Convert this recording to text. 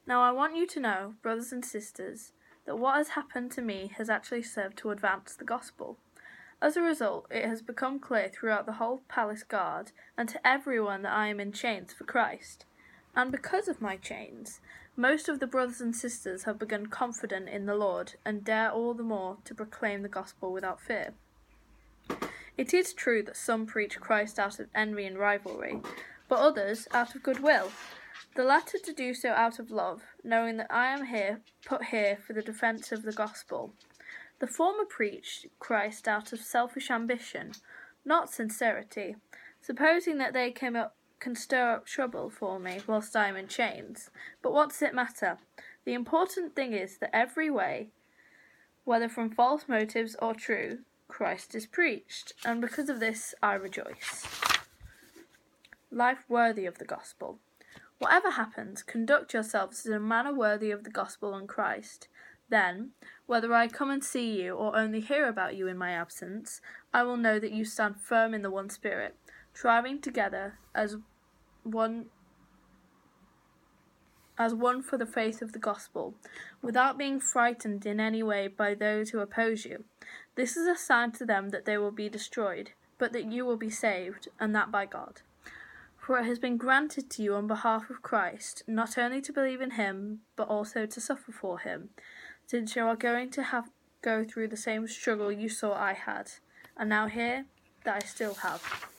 Now I want you to know, brothers and sisters, that what has happened to me has actually served to advance the gospel. As a result, it has become clear throughout the whole palace guard and to everyone that I am in chains for Christ. And because of my chains, most of the brothers and sisters have begun confident in the Lord and dare all the more to proclaim the gospel without fear. It is true that some preach Christ out of envy and rivalry, but others out of goodwill. The latter to do so out of love, knowing that I am put here for the defence of the gospel. The former preached Christ out of selfish ambition, not sincerity, supposing that they can stir up trouble for me whilst I am in chains. But what does it matter? The important thing is that every way, whether from false motives or true, Christ is preached, and because of this I rejoice. Life worthy of the gospel. Whatever happens, conduct yourselves in a manner worthy of the gospel and Christ. Then, whether I come and see you or only hear about you in my absence, I will know that you stand firm in the one Spirit, striving together as one for the faith of the gospel, without being frightened in any way by those who oppose you. This is a sign to them that they will be destroyed, but that you will be saved, and that by God. For it has been granted to you on behalf of Christ, not only to believe in him, but also to suffer for him, since you are going to go through the same struggle you saw I had, and now hear that I still have.